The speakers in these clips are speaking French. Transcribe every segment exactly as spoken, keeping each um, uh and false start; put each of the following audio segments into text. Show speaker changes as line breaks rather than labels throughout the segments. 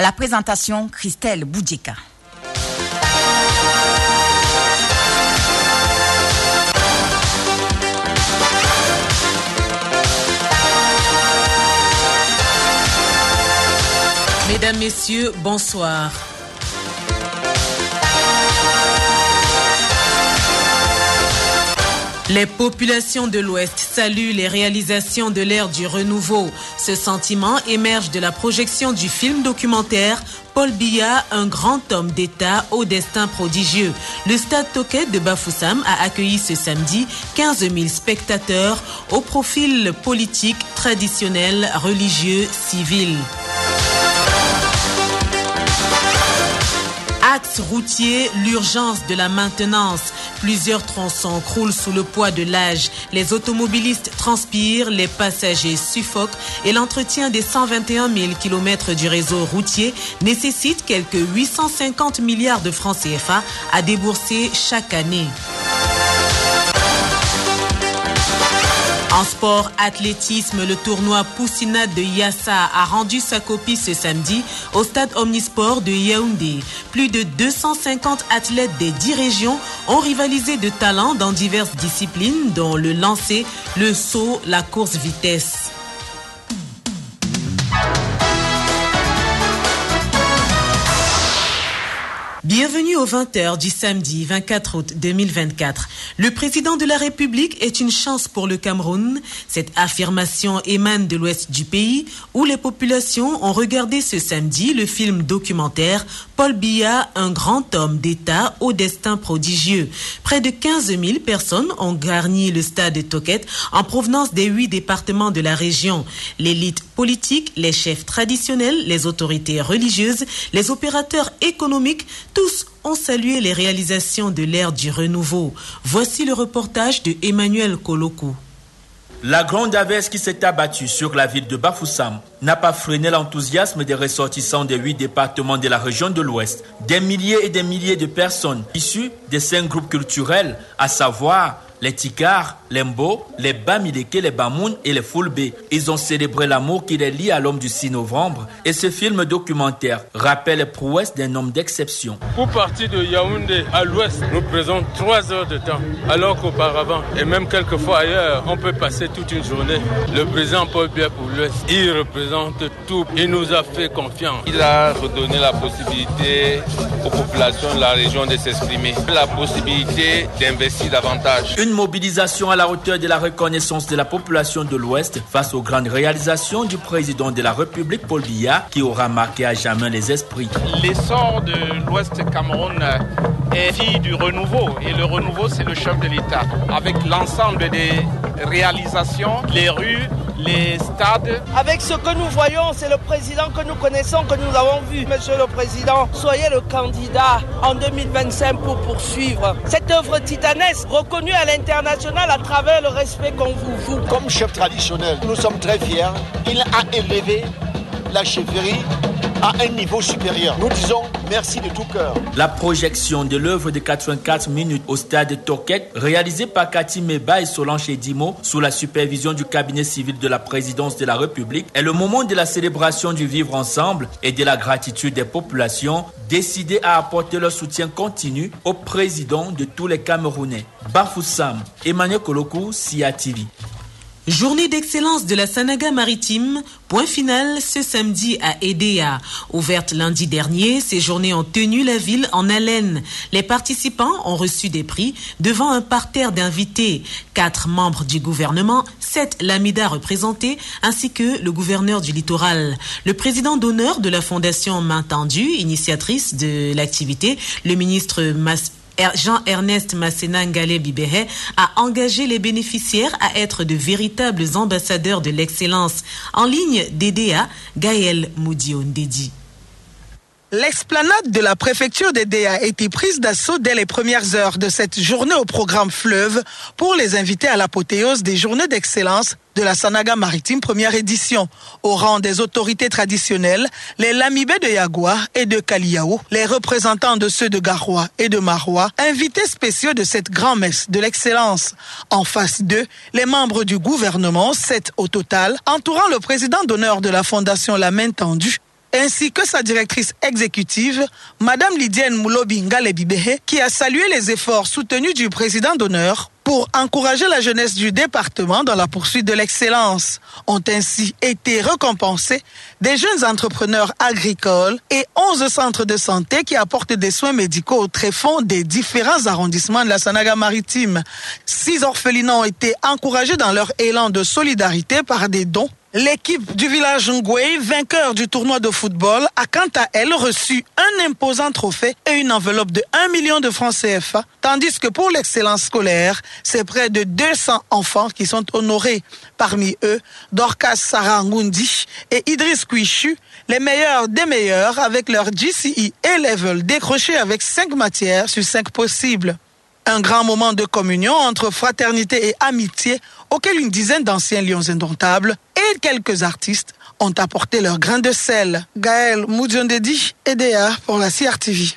À la présentation, Christelle Boudjeka.
Mesdames, Messieurs, bonsoir. Les populations de l'Ouest saluent les réalisations de l'ère du renouveau. Ce sentiment émerge de la projection du film documentaire Paul Biya, un grand homme d'État au destin prodigieux. Le stade Toket de Bafoussam a accueilli ce samedi quinze mille spectateurs au profil politique, traditionnel, religieux, civil. Axe routier, l'urgence de la maintenance. Plusieurs tronçons croulent sous le poids de l'âge. Les automobilistes transpirent, les passagers suffoquent et l'entretien des cent vingt et un mille kilomètres du réseau routier nécessite quelques huit cent cinquante milliards de francs C F A à débourser chaque année. En sport athlétisme, le tournoi Poussinade de Yassa a rendu sa copie ce samedi au stade Omnisport de Yaoundé. Plus de deux cent cinquante athlètes des dix régions ont rivalisé de talent dans diverses disciplines, dont le lancer, le saut, la course vitesse. Bienvenue aux vingt heures du samedi vingt-quatre août deux mille vingt-quatre. Le président de la République est une chance pour le Cameroun. Cette affirmation émane de l'ouest du pays où les populations ont regardé ce samedi le film documentaire Paul Biya, un grand homme d'État au destin prodigieux. Près de quinze mille personnes ont garni le stade de Toket en provenance des huit départements de la région. L'élite politique, les chefs traditionnels, les autorités religieuses, les opérateurs économiques, tous ont salué les réalisations de l'ère du renouveau. Voici le reportage de Emmanuel Kolokou.
La grande averse qui s'est abattue sur la ville de Bafoussam n'a pas freiné l'enthousiasme des ressortissants des huit départements de la région de l'Ouest. Des milliers et des milliers de personnes issues des cinq groupes culturels, à savoir les Tikars, les Mbo, les Bamileke, les Bamoun et les Foulbé. Ils ont célébré l'amour qui les lie à l'homme du six novembre. Et ce film documentaire rappelle les prouesses d'un homme d'exception.
Pour partir de Yaoundé à l'ouest, nous prenons trois heures de temps. Alors qu'auparavant, et même quelquefois ailleurs, on peut passer toute une journée. Le président Paul Biya pour l'ouest, il représente tout. Il nous a fait confiance.
Il a redonné la possibilité aux populations de la région de s'exprimer. La possibilité d'investir davantage.
Une mobilisation à la hauteur de la reconnaissance de la population de l'Ouest face aux grandes réalisations du président de la République Paul Biya qui aura marqué à jamais les esprits.
L'essor de l'Ouest Cameroun est fille du renouveau et le renouveau c'est le chef de l'État avec l'ensemble des réalisations, les rues, les stades.
Avec ce que nous voyons, c'est le président que nous connaissons, que nous avons vu. Monsieur le Président, soyez le candidat en deux mille vingt-cinq pour poursuivre cette œuvre titanesque reconnue à l'international à travers le respect qu'on vous voue.
Comme chef traditionnel, nous sommes très fiers. Il a élevé la chefferie à un niveau supérieur. Nous disons merci de tout cœur.
La projection de l'œuvre de quatre-vingt-quatre minutes au stade de Toket, réalisée par Cathy Meba et Solange Edimo sous la supervision du cabinet civil de la présidence de la République, est le moment de la célébration du vivre ensemble et de la gratitude des populations décidées à apporter leur soutien continu au président de tous les Camerounais. Bafoussam, Emmanuel Kolokou, S I A T V.
Journée d'excellence de la Sanaga maritime, point final ce samedi à Edea. Ouverte lundi dernier, ces journées ont tenu la ville en haleine. Les participants ont reçu des prix devant un parterre d'invités. Quatre membres du gouvernement, sept Lamida représentés, ainsi que le gouverneur du littoral. Le président d'honneur de la Fondation Main Tendue, initiatrice de l'activité, le ministre Mas Jean-Ernest Masséna Ngale Bibéhe a engagé les bénéficiaires à être de véritables ambassadeurs de l'excellence. En ligne d'E D A, Gaël Moudion-Dedi.
L'esplanade de la préfecture d'Edea a été prise d'assaut dès les premières heures de cette journée au programme Fleuve pour les inviter à l'apothéose des journées d'excellence de la Sanaga maritime première édition. Au rang des autorités traditionnelles, les Lamibé de Yagua et de Kaliao, les représentants de ceux de Garoua et de Maroua, invités spéciaux de cette grand-messe de l'excellence. En face d'eux, les membres du gouvernement, sept au total, entourant le président d'honneur de la Fondation La Main Tendue, ainsi que sa directrice exécutive, Madame Lydienne Moulobi Ngalebibehe, qui a salué les efforts soutenus du président d'honneur pour encourager la jeunesse du département dans la poursuite de l'excellence. Ont ainsi été récompensés des jeunes entrepreneurs agricoles et onze centres de santé qui apportent des soins médicaux au tréfonds des différents arrondissements de la Sanaga-Maritime. Six orphelinats ont été encouragés dans leur élan de solidarité par des dons. L'équipe du village Ngwe, vainqueur du tournoi de football, a quant à elle reçu un imposant trophée et une enveloppe de un million de francs C F A, tandis que pour l'excellence scolaire, c'est près de deux cents enfants qui sont honorés. Parmi eux, Dorcas Sarah Ngundi et Idriss Kouichu, les meilleurs des meilleurs avec leur G C E A-Level décroché avec cinq matières sur cinq possibles. Un grand moment de communion entre fraternité et amitié auquel une dizaine d'anciens lions indomptables et quelques artistes ont apporté leur grain de sel. Gaël Moudjondedi, E D A pour la C R T V.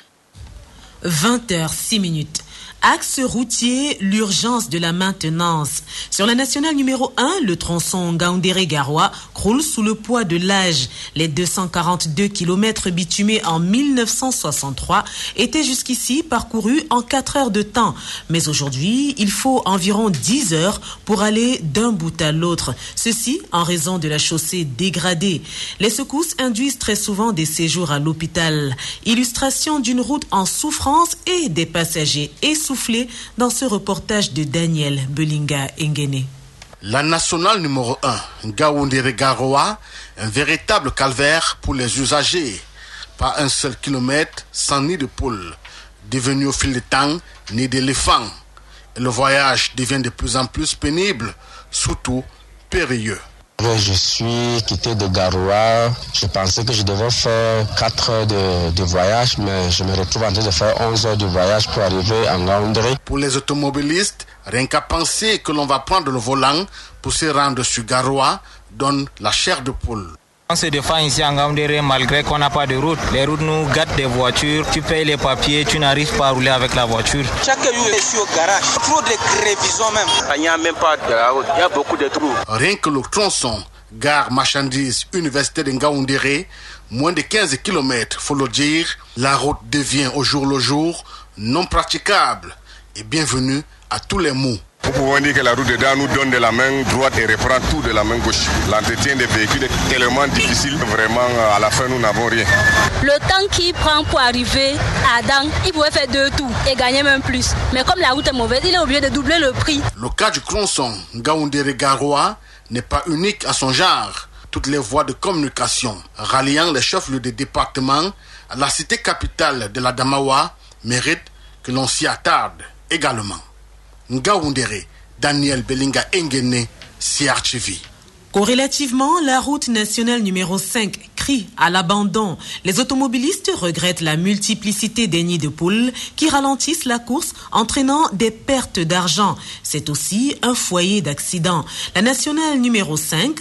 vingt heures six minutes. Axe routier, l'urgence de la maintenance. Sur la nationale numéro un, le tronçon Ngaoundéré-Garoua croule sous le poids de l'âge. Les deux cent quarante-deux kilomètres bitumés en mille neuf cent soixante-trois étaient jusqu'ici parcourus en quatre heures de temps. Mais aujourd'hui, il faut environ dix heures pour aller d'un bout à l'autre. Ceci en raison de la chaussée dégradée. Les secousses induisent très souvent des séjours à l'hôpital. Illustration d'une route en souffrance et des passagers essoufflés dans ce reportage de Daniel Belinga Engene.
La nationale numéro un, Ngaoundéré-Garoua, un véritable calvaire pour les usagers. Pas un seul kilomètre sans nid de poule, devenu au fil du temps nid d'éléphant. Et le voyage devient de plus en plus pénible, surtout périlleux.
Je suis quitté de Garoua. Je pensais que je devais faire quatre heures de, de voyage, mais je me retrouve en train de faire onze heures de voyage pour arriver à Ngaoundéré.
Pour les automobilistes, rien qu'à penser que l'on va prendre le volant pour se rendre sur Garoua donne la chair de poule.
On se défend ici en Ngaoundéré malgré qu'on n'a pas de route. Les routes nous gâtent des voitures. Tu payes les papiers, tu n'arrives pas à rouler avec la voiture.
Chaque jour, je suis au garage. Trop de révisions même. Il n'y a même pas de la route. Il y a beaucoup de trous.
Rien que le tronçon, gare marchandise, université de Ngaoundéré, moins de quinze kilomètres, faut le dire, la route devient au jour le jour non praticable. Et bienvenue à tous les maux.
Nous pouvons dire que la route dedans nous donne de la main droite et reprend tout de la main gauche. L'entretien des véhicules est tellement difficile, vraiment à la fin nous n'avons rien.
Le temps qu'il prend pour arriver à Dan, il pourrait faire deux tours et gagner même plus. Mais comme la route est mauvaise, il est obligé de doubler le prix.
Le cas du tronçon Ngaoundéré-Garoua n'est pas unique à son genre. Toutes les voies de communication ralliant les chefs-lieux des départements à la cité capitale de la Damawa méritent que l'on s'y attarde également. Ngaoundéré, Daniel Belinga Engene, C R T V.
Corrélativement, la route nationale numéro cinq crie à l'abandon. Les automobilistes regrettent la multiplicité des nids de poules qui ralentissent la course, entraînant des pertes d'argent. C'est aussi un foyer d'accidents. La nationale numéro cinq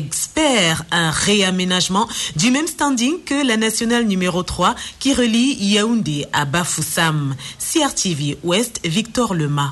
espère un réaménagement du même standing que la nationale numéro trois qui relie Yaoundé à Bafoussam. C R T V Ouest, Victor Lema.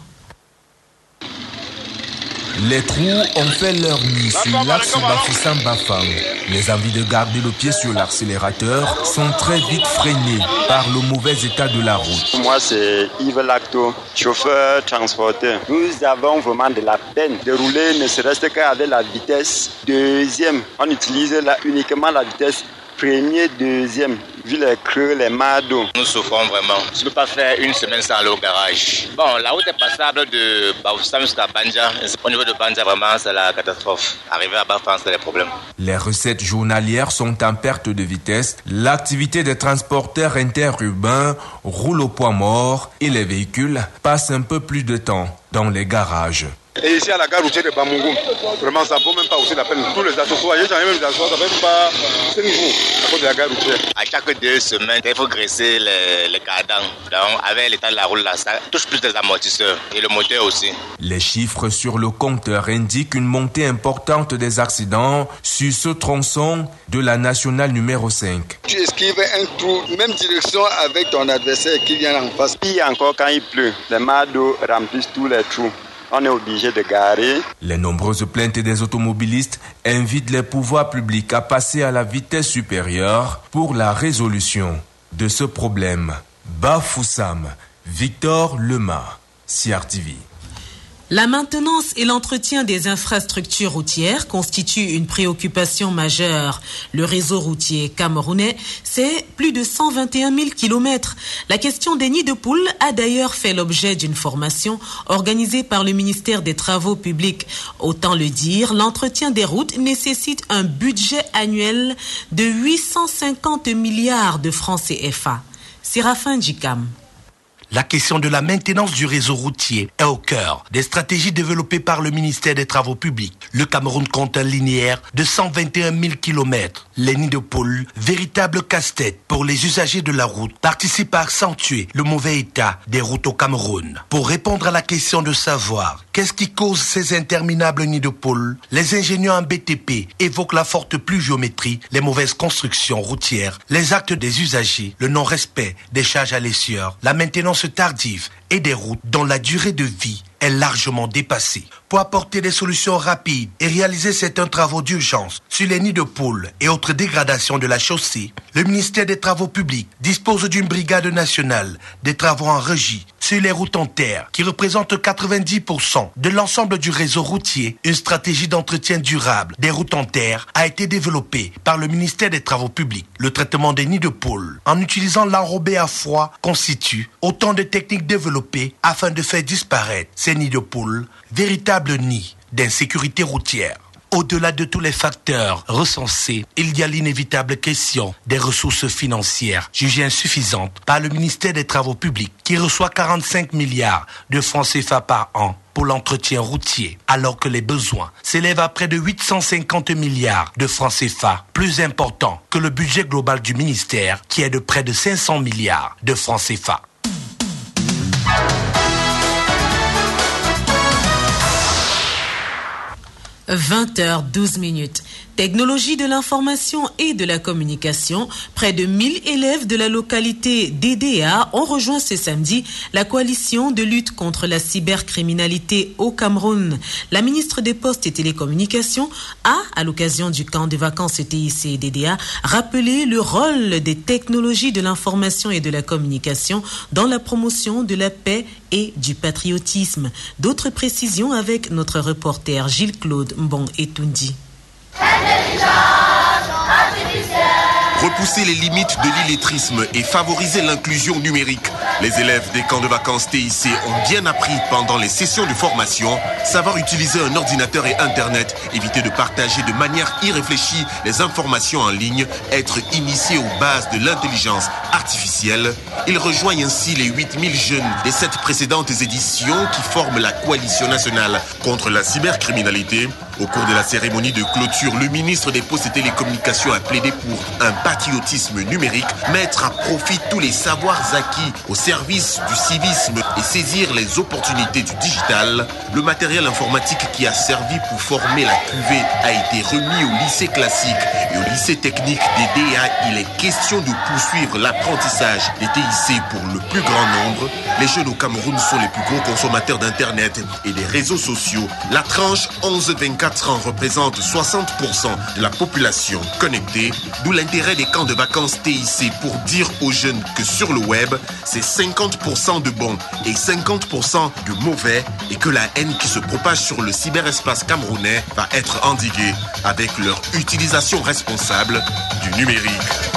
Les trous ont fait leur nid sur l'axe Bafoussam-Bafang. Les envies de garder le pied sur l'accélérateur sont très vite freinées par le mauvais état de la route.
Moi, c'est Yves Lacto, chauffeur transporteur. Nous avons vraiment de la peine de rouler, ne serait-ce qu'avec la vitesse deuxième. On utilise là uniquement la vitesse premier, deuxième, vu les creux, les mardeaux.
Nous souffrons vraiment. Je ne peux pas faire une semaine sans aller au garage. Bon, la route est passable de Bafoussam jusqu'à Banja. Au niveau de Banja, vraiment, c'est la catastrophe. Arriver à Bafoussam, c'est le problème.
Les recettes journalières sont en perte de vitesse. L'activité des transporteurs interurbains roule au point mort et les véhicules passent un peu plus de temps dans les garages.
Et ici à la gare routière de Bamungum, vraiment ça ne vaut même pas aussi la peine. Tous les accessoires, j'en ai même des accessoires, ça ne fait pas cinq jours à cause de la gare routière.
À chaque deux semaines, il faut graisser les, les cardans. Donc avec l'état de la route là, ça touche plus des amortisseurs et le moteur aussi.
Les chiffres sur le compteur indiquent une montée importante des accidents sur ce tronçon de la nationale numéro cinq.
Tu esquives un trou, même direction avec ton adversaire qui vient en face. Puis encore quand il pleut, les mardeaux remplissent tous les trous. on est obligé de garer.
Les nombreuses plaintes des automobilistes invitent les pouvoirs publics à passer à la vitesse supérieure pour la résolution de ce problème. Bafoussam, Victor Lema, C R T V.
La maintenance et l'entretien des infrastructures routières constituent une préoccupation majeure. Le réseau routier camerounais, c'est plus de cent vingt et un mille kilomètres. La question des nids de poules a d'ailleurs fait l'objet d'une formation organisée par le ministère des Travaux publics. Autant le dire, l'entretien des routes nécessite un budget annuel de huit cent cinquante milliards de francs C F A. Séraphin Djikam.
La question de la maintenance du réseau routier est au cœur des stratégies développées par le ministère des Travaux publics. Le Cameroun compte un linéaire de cent vingt et un mille kilomètres. Les nids de poules, véritable casse-tête pour les usagers de la route, participent à accentuer le mauvais état des routes au Cameroun. Pour répondre à la question de savoir qu'est-ce qui cause ces interminables nids de poules, les ingénieurs en B T P évoquent la forte pluviométrie, les mauvaises constructions routières, les actes des usagers, le non-respect des charges à l'essieur, la maintenance tardive et des routes dont la durée de vie est largement dépassée. Pour apporter des solutions rapides et réaliser certains travaux d'urgence sur les nids de poules et autres dégradations de la chaussée, le ministère des Travaux publics dispose d'une brigade nationale des travaux en régie sur les routes en terre qui représente quatre-vingt-dix pour cent de l'ensemble du réseau routier. Une stratégie d'entretien durable des routes en terre a été développée par le ministère des Travaux publics. Le traitement des nids de poules en utilisant l'enrobé à froid constitue autant de techniques développées afin de faire disparaître ces nids de poules, véritables nids d'insécurité routière. Au-delà de tous les facteurs recensés, il y a l'inévitable question des ressources financières jugées insuffisantes par le ministère des Travaux publics qui reçoit quarante-cinq milliards de francs C F A par an pour l'entretien routier, alors que les besoins s'élèvent à près de huit cent cinquante milliards de francs C F A, plus important que le budget global du ministère qui est de près de cinq cents milliards de francs C F A.
vingt heures douze minutes. Technologie de l'information et de la communication, près de mille élèves de la localité d'E D A ont rejoint ce samedi la coalition de lutte contre la cybercriminalité au Cameroun. La ministre des Postes et Télécommunications a, à l'occasion du camp de vacances T I C d'E D A, rappelé le rôle des technologies de l'information et de la communication dans la promotion de la paix et du patriotisme. D'autres précisions avec notre reporter Gilles-Claude Mbon Etundi.
Repousser les limites de l'illettrisme et favoriser l'inclusion numérique. Les élèves des camps de vacances T I C ont bien appris pendant les sessions de formation, savoir utiliser un ordinateur et Internet, éviter de partager de manière irréfléchie les informations en ligne, être initiés aux bases de l'intelligence artificielle. Ils rejoignent ainsi les huit mille jeunes des sept précédentes éditions qui forment la coalition nationale contre la cybercriminalité. Au cours de la cérémonie de clôture, le ministre des Postes et Télécommunications a plaidé pour un patriotisme numérique, mettre à profit tous les savoirs acquis au service du civisme et saisir les opportunités du digital. Le matériel informatique qui a servi pour former la cuvée a été remis au lycée classique et au lycée technique des D A. Il est question de poursuivre l'apprentissage des T I C pour le plus grand nombre. Les jeunes au Cameroun sont les plus gros consommateurs d'Internet et des réseaux sociaux. La tranche onze vingt-quatre ans représente soixante pour cent de la population connectée, d'où l'intérêt des camps de vacances T I C pour dire aux jeunes que sur le web, c'est cinquante pour cent de bons et cinquante pour cent de mauvais et que la haine qui se propage sur le cyberespace camerounais va être endiguée avec leur utilisation responsable du numérique.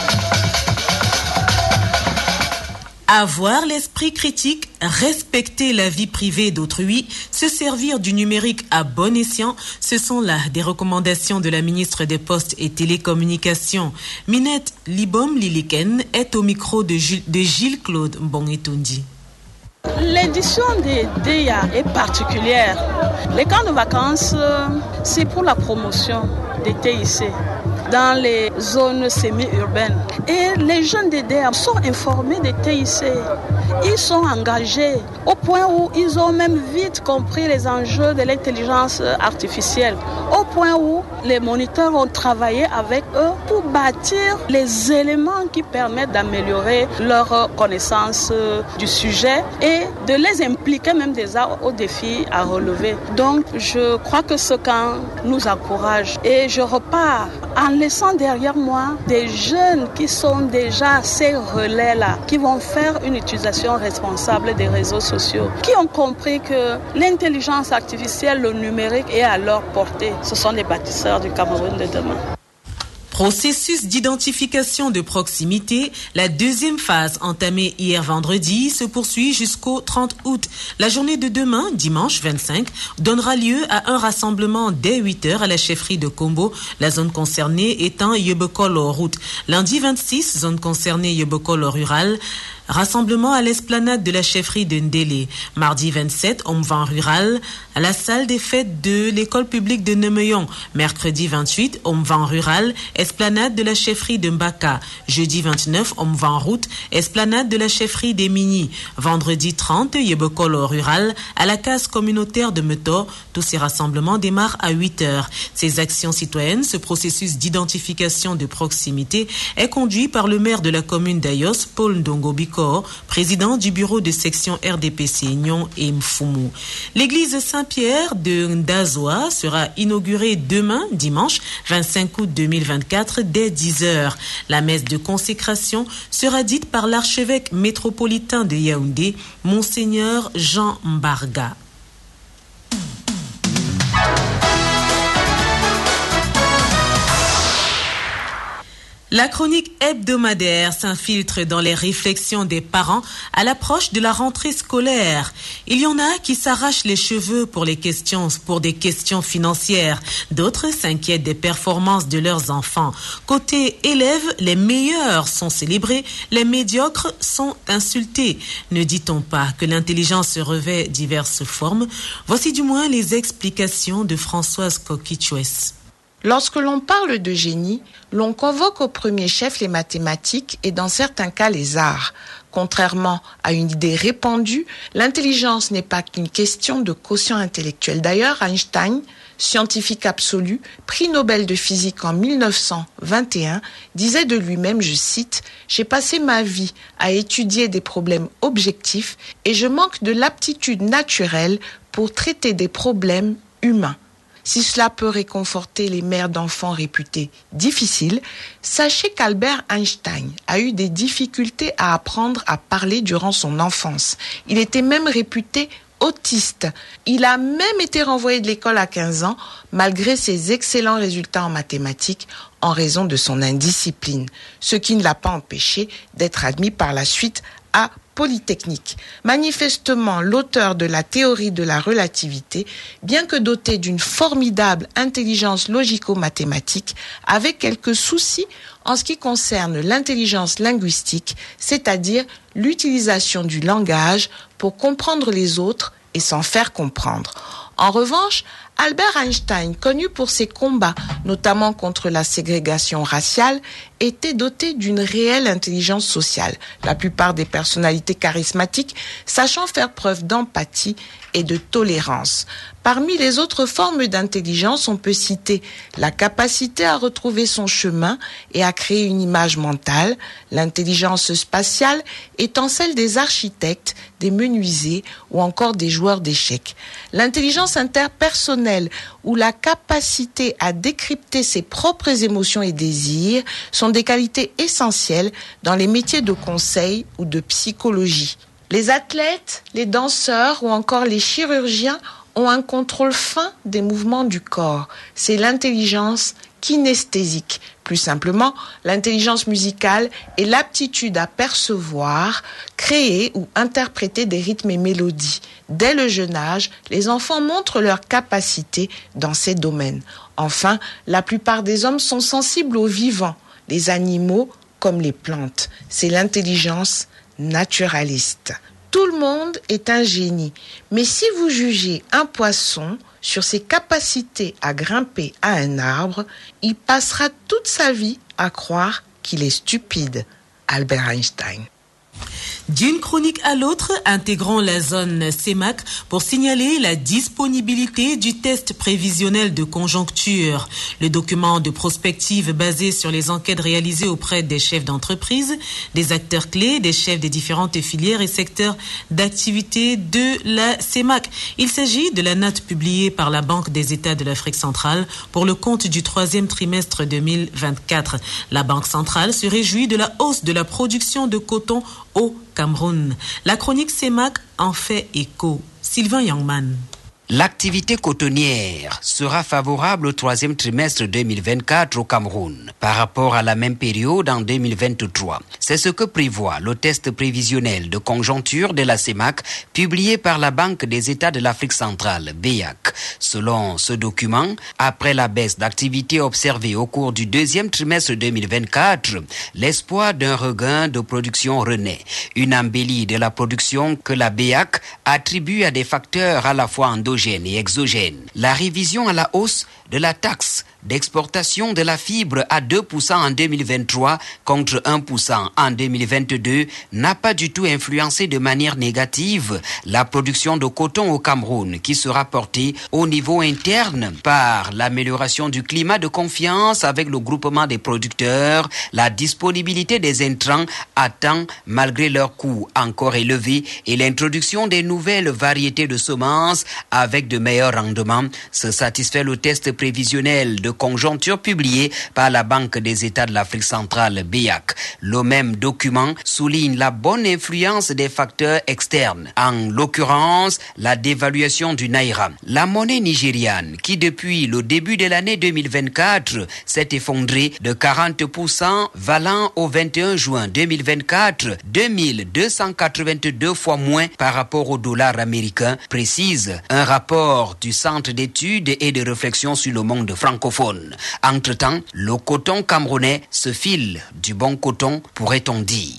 Avoir l'esprit critique, respecter la vie privée d'autrui, se servir du numérique à bon escient, ce sont là des recommandations de la ministre des Postes et Télécommunications. Minette Libom Liliken est au micro de, Gilles, de Gilles-Claude Mbongetundi.
L'édition des D I A est particulière. Les camps de vacances, c'est pour la promotion des T I C. dans les zones semi-urbaines. Et les jeunes des D A sont informés des T I C. Ils sont engagés au point où ils ont même vite compris les enjeux de l'intelligence artificielle. Au point où les moniteurs ont travaillé avec eux pour bâtir les éléments qui permettent d'améliorer leur connaissance du sujet et de les impliquer même déjà aux défis à relever. Donc je crois que ce camp nous encourage et je repars en laissant derrière moi des jeunes qui sont déjà ces relais-là, qui vont faire une utilisation responsable des réseaux sociaux, qui ont compris que l'intelligence artificielle, le numérique est à leur portée. Ce sont les bâtisseurs du Cameroun de demain.
Processus d'identification de proximité, la deuxième phase entamée hier vendredi se poursuit jusqu'au trente août. La journée de demain, dimanche vingt-cinq, donnera lieu à un rassemblement dès huit heures à la chefferie de Kombo, la zone concernée étant Yebekolo Route. Lundi vingt-six, zone concernée Yebekolo Rural, rassemblement à l'esplanade de la chefferie de Ndélé. Mardi vingt-sept, Omvan Rural, à la salle des fêtes de l'école publique de Nemeyon. Mercredi vingt-huit, Omvan Rural, esplanade de la chefferie de Mbaka. Jeudi vingt-neuf, Omvan Route, esplanade de la chefferie des Mini. Vendredi trente, Yebekolo Rural, à la case communautaire de Meto. Tous ces rassemblements démarrent à huit heures. Ces actions citoyennes, ce processus d'identification de proximité est conduit par le maire de la commune d'Ayos, Paul Ndongobiko, président du bureau de section R D P C Nyon et Mfumu. L'église Saint-Pierre de Ndazoa sera inaugurée demain, dimanche vingt-cinq août deux mille vingt-quatre, dès dix heures. La messe de consécration sera dite par l'archevêque métropolitain de Yaoundé, Monseigneur Jean Mbarga. La chronique hebdomadaire s'infiltre dans les réflexions des parents à l'approche de la rentrée scolaire. Il y en a qui s'arrachent les cheveux pour les questions, pour des questions financières. D'autres s'inquiètent des performances de leurs enfants. Côté élèves, les meilleurs sont célébrés, les médiocres sont insultés. Ne dit-on pas que l'intelligence revêt diverses formes? Voici du moins les explications de Françoise Kokichouès.
Lorsque l'on parle de génie, l'on convoque au premier chef les mathématiques et dans certains cas les arts. Contrairement à une idée répandue, l'intelligence n'est pas qu'une question de quotient intellectuel. D'ailleurs, Einstein, scientifique absolu, prix Nobel de physique en mille neuf cent vingt et un, disait de lui-même, je cite, « J'ai passé ma vie à étudier des problèmes objectifs et je manque de l'aptitude naturelle pour traiter des problèmes humains. » Si cela peut réconforter les mères d'enfants réputés difficiles, sachez qu'Albert Einstein a eu des difficultés à apprendre à parler durant son enfance. Il était même réputé autiste. Il a même été renvoyé de l'école à quinze ans, malgré ses excellents résultats en mathématiques, en raison de son indiscipline, ce qui ne l'a pas empêché d'être admis par la suite à Polytechnique. Manifestement, l'auteur de la théorie de la relativité, bien que doté d'une formidable intelligence logico-mathématique, avait quelques soucis en ce qui concerne l'intelligence linguistique, c'est-à-dire l'utilisation du langage pour comprendre les autres et s'en faire comprendre. En revanche, Albert Einstein, connu pour ses combats, notamment contre la ségrégation raciale, était doté d'une réelle intelligence sociale. La plupart des personnalités charismatiques sachant faire preuve d'empathie et de tolérance. Parmi les autres formes d'intelligence, on peut citer la capacité à retrouver son chemin et à créer une image mentale, l'intelligence spatiale étant celle des architectes, des menuisiers ou encore des joueurs d'échecs. L'intelligence interpersonnelle ou la capacité à décrypter ses propres émotions et désirs sont des qualités essentielles dans les métiers de conseil ou de psychologie. Les athlètes, les danseurs ou encore les chirurgiens ont un contrôle fin des mouvements du corps. C'est l'intelligence kinesthésique. Plus simplement, l'intelligence musicale est l'aptitude à percevoir, créer ou interpréter des rythmes et mélodies. Dès le jeune âge, les enfants montrent leur capacité dans ces domaines. Enfin, la plupart des hommes sont sensibles aux vivants, les animaux comme les plantes. C'est l'intelligence naturaliste. Tout le monde est un génie, mais si vous jugez un poisson, sur ses capacités à grimper à un arbre, il passera toute sa vie à croire qu'il est stupide. Albert Einstein.
D'une chronique à l'autre, intégrons la zone C E M A C pour signaler la disponibilité du test prévisionnel de conjoncture. Le document de prospective basé sur les enquêtes réalisées auprès des chefs d'entreprise, des acteurs clés, des chefs des différentes filières et secteurs d'activité de la C E M A C. Il s'agit de la note publiée par la Banque des États de l'Afrique centrale pour le compte du troisième trimestre deux mille vingt-quatre. La Banque centrale se réjouit de la hausse de la production de coton au Cameroun. La chronique C E M A C en fait écho. Sylvain Yangman.
L'activité cotonnière sera favorable au troisième trimestre deux mille vingt-quatre au Cameroun par rapport à la même période en deux mille vingt-trois. C'est ce que prévoit le test prévisionnel de conjoncture de la C E M A C publié par la Banque des États de l'Afrique centrale, B E A C. Selon ce document, après la baisse d'activité observée au cours du deuxième trimestre deux mille vingt-quatre, l'espoir d'un regain de production renaît. Une embellie de la production que la B E A C attribue à des facteurs à la fois endogènes et exogène. La révision à la hausse de la taxe d'exportation de la fibre à deux pour cent en deux mille vingt-trois contre un pour cent en deux mille vingt-deux n'a pas du tout influencé de manière négative la production de coton au Cameroun qui sera portée au niveau interne par l'amélioration du climat de confiance avec le groupement des producteurs, la disponibilité des intrants à temps malgré leurs coûts encore élevés et l'introduction des nouvelles variétés de semences avec de meilleurs rendements. Se satisfait le test prévisionnel de conjoncture publié par la Banque des États de l'Afrique centrale, B E A C. Le même document souligne la bonne influence des facteurs externes, en l'occurrence la dévaluation du naira. La monnaie nigériane, qui depuis le début de l'année deux mille vingt-quatre s'est effondrée de quarante pour cent, valant au vingt et un juin deux mille vingt-quatre deux mille deux cent quatre-vingt-deux fois moins par rapport au dollar américain, précise un rapport du Centre d'études et de réflexion sur le monde francophone. Entre-temps, le coton camerounais se file du bon coton, pourrait-on dire.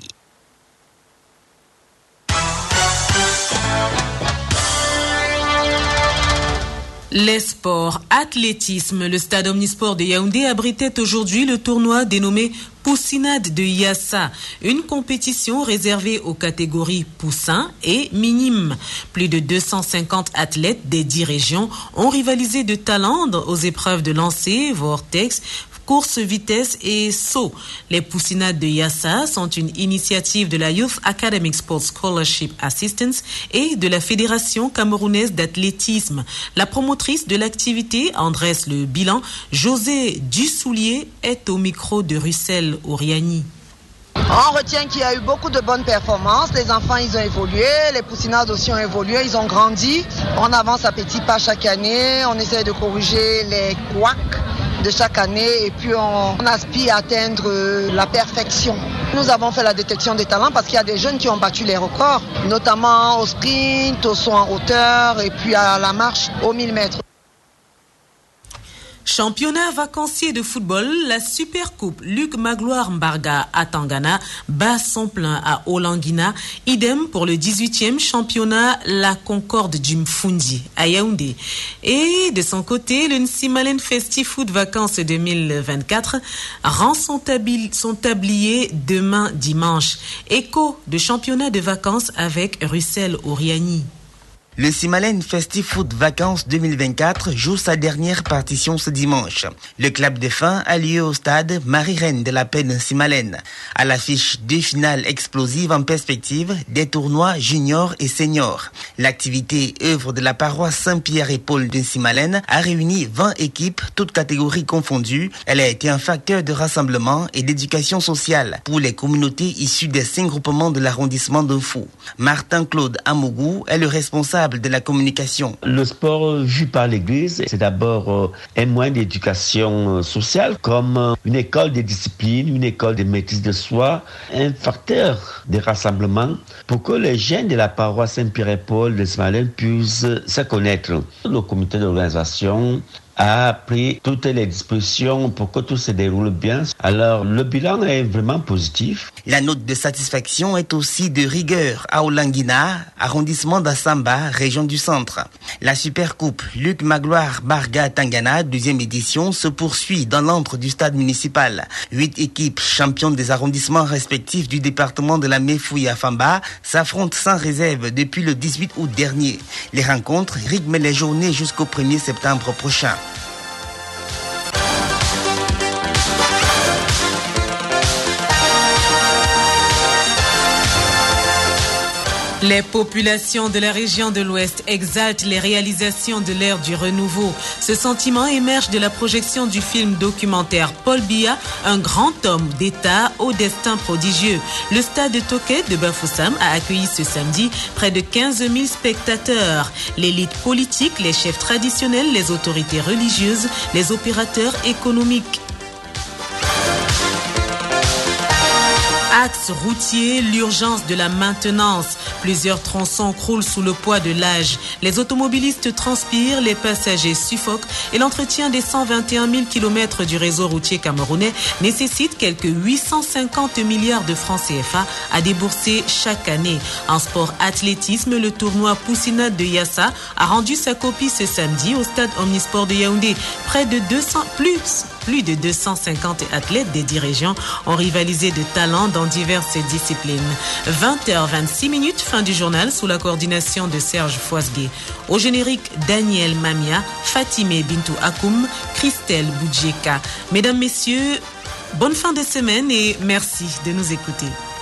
Les sports, athlétisme. Le stade omnisport de Yaoundé abritait aujourd'hui le tournoi dénommé Poussinade de Yassa, une compétition réservée aux catégories poussins et minimes. Plus de deux cent cinquante athlètes des dix régions ont rivalisé de talent aux épreuves de lancer, vortex, course, vitesse et saut. Les Poussinades de Yassa sont une initiative de la Youth Academic Sports Scholarship Assistance et de la Fédération camerounaise d'athlétisme. La promotrice de l'activité en dresse le bilan. José Dussoulier est au micro de Russell Oriani.
On retient qu'il y a eu beaucoup de bonnes performances. Les enfants, ils ont évolué. Les Poussinades aussi ont évolué. Ils ont grandi. On avance à petits pas chaque année. On essaie de corriger les couacs de chaque année et puis on, on aspire à atteindre la perfection. Nous avons fait la détection des talents parce qu'il y a des jeunes qui ont battu les records, notamment au sprint, au saut en hauteur et puis à la marche aux mille mètres.
Championnat vacancier de football, la Supercoupe Luc Magloire Mbarga à Tangana bat son plein à Olanguina. Idem pour le dix-huitième championnat La Concorde du Mfundi à Yaoundé. Et de son côté, le Nsimalen Festi Foot Vacances deux mille vingt-quatre rend son, tabli- son tablier demain dimanche. Écho de championnat de vacances avec Russell Oriani.
Le Simalen Festi Foot Vacances deux mille vingt-quatre joue sa dernière partition ce dimanche. Le club de fin a lieu au stade Marie-Reine de la Paix de Simalen. À l'affiche deux finales explosives en perspective, des tournois juniors et seniors. L'activité œuvre de la paroisse Saint-Pierre et Paul de Simalen a réuni vingt équipes, toutes catégories confondues. Elle a été un facteur de rassemblement et d'éducation sociale pour les communautés issues des cinq groupements de l'arrondissement de Fou. Martin-Claude Amougou est le responsable de la communication.
Le sport vu par l'Église, c'est d'abord un moyen d'éducation sociale, comme une école de discipline, une école de maîtrise de soi, un facteur de rassemblement pour que les jeunes de la paroisse Saint-Pierre et Paul de Simalen puissent se connaître. Le comité d'organisation a pris toutes les dispositions pour que tout se déroule bien. Alors, le bilan est vraiment positif.
La note de satisfaction est aussi de rigueur à Olanguina, arrondissement d'Assamba, région du centre. La Supercoupe Luc Magloire Barga Tangana, deuxième édition, se poursuit dans l'antre du stade municipal. Huit équipes championnes des arrondissements respectifs du département de la Méfouille à Famba s'affrontent sans réserve depuis le dix-huit août dernier. Les rencontres rythment les journées jusqu'au premier septembre prochain.
Les populations de la région de l'Ouest exaltent les réalisations de l'ère du renouveau. Ce sentiment émerge de la projection du film documentaire Paul Biya, un grand homme d'État au destin prodigieux. Le stade de Toket de Bafoussam a accueilli ce samedi près de quinze mille spectateurs. L'élite politique, les chefs traditionnels, les autorités religieuses, les opérateurs économiques. Axe routier, l'urgence de la maintenance. Plusieurs tronçons croulent sous le poids de l'âge. Les automobilistes transpirent, les passagers suffoquent et l'entretien des cent vingt et un mille kilomètres du réseau routier camerounais nécessite quelques huit cent cinquante milliards de francs C F A à débourser chaque année. En sport athlétisme, le tournoi Poussina de Yassa a rendu sa copie ce samedi au stade Omnisport de Yaoundé. Près de deux cents, plus, plus de deux cent cinquante athlètes des dix régions ont rivalisé de talent dans diverses disciplines. vingt heures vingt-six minutes, fin du journal sous la coordination de Serge Foisgué. Au générique, Daniel Mamia, Fatime Bintou Akoum, Christelle Boudjeka. Mesdames, Messieurs, bonne fin de semaine et merci de nous écouter.